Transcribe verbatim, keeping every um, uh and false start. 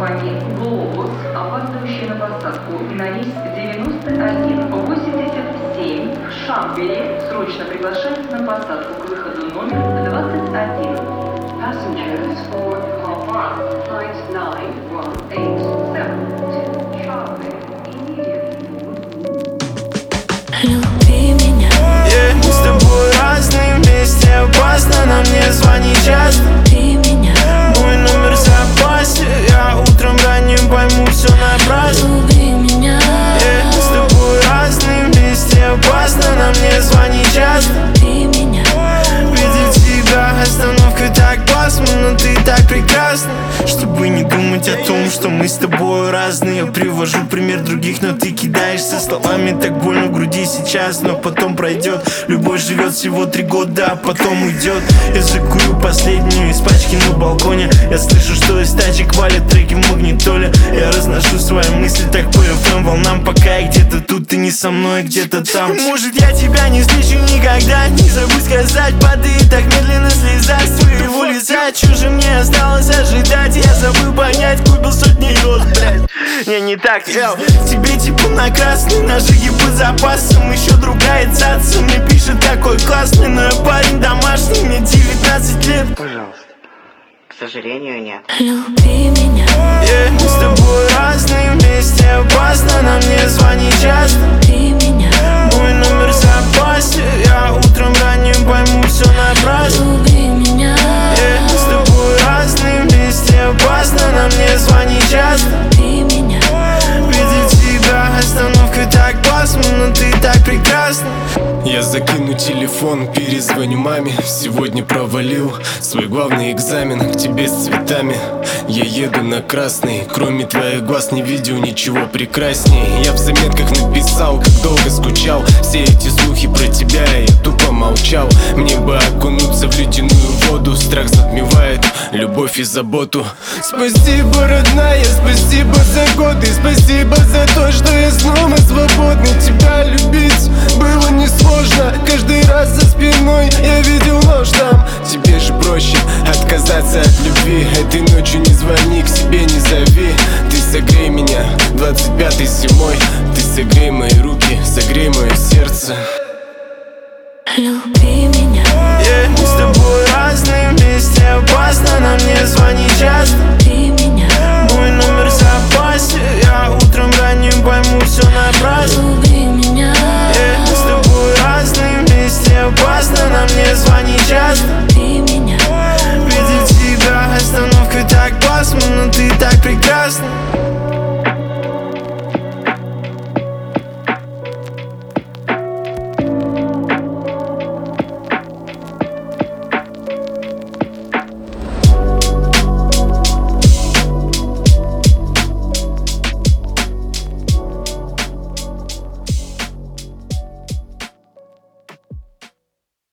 компании «Глобус», опаздывающий на посадку на рейс девяносто один восемьдесят семь в Шамбере, срочно приглашается на посадку к выходу номер двадцать один. Passengers for Hong flight nine one eight seven to Шамбер immediately. Люби меня. Yeah, мы с тобой разные, вместе опасно, нам не звони часто. Люби меня. Мой номер в запасе, я утром ранним пойму все напрасно. Люби меня. Yeah, мы с тобой разные, вместе опасно, нам не звони часто. Люби меня. Видеть тебя остановкой так пасмурно, ты так прекрасна. Чтобы не думать о том, что мы с тобой разные. Я привожу пример других, но ты кидаешься словами. Так больно в груди сейчас, но потом пройдет. Любовь живет всего три года, а потом уйдет. Я закурю последнюю из пачки на балконе. Я слышу, что из тачек валят треки в магнитоле. Я разношу свои мысли так по эф эм волнам, пока я где-то тут, ты не со мной, где-то там. Может, я тебя не встречу никогда. Не забудь сказать, падает так медленно слеза с твоего лица. Чё же мне осталось ожидать? Я забыл понять, купил сотни роз, блядь. Не, не так, эл. Тебе типа на красный, ножи по запасам. Еще другая цаца мне пишет, такой классный. Но я парень домашний, мне девятнадцать лет. Пожалуйста. К сожалению, нет. Люби меня. Yeah, мы с тобой разные, вместе опасно, нам не звони часто. Люби меня. Мой номер в запасе, я утром ранним пойму все напрасно. Люби меня. Yeah, мы с тобой разные, вместе опасно, нам не звони часто. Люби меня. Видеть тебя остановкой так пасмурно, ты так прекрасна. Я закину телефон, перезвоню маме. Сегодня провалил свой главный экзамен. К тебе с цветами я еду на красный. Кроме твоих глаз не видел ничего прекрасней. Я в заметках написал, как долго скучал. Все эти слухи про тебя, я тупо молчал. Мне бы окунуться в ледяную воду. Страх затмевает любовь и заботу. Спасибо, родная, спасибо за годы. Спасибо за то, что я снова свободный. Тебя любить было несложно. Каждый раз за спиной я видел ложь там. Тебе же проще отказаться от любви. Этой ночью не звони, к себе не зови. Ты согрей меня двадцать пятой зимой. Ты согрей мои руки, согрей мое сердце. Люби меня. Yeah, мы с тобой разные, вместе опасно, нам не звони часто. Люби меня. Мой номер в запасе, я утром ранним пойму все напрасно. Люби меня. Yeah, мы с тобой разные, вместе опасно, нам не звони часто. Люби меня. Видеть тебя остановкой так пасмурно, ты так прекрасна.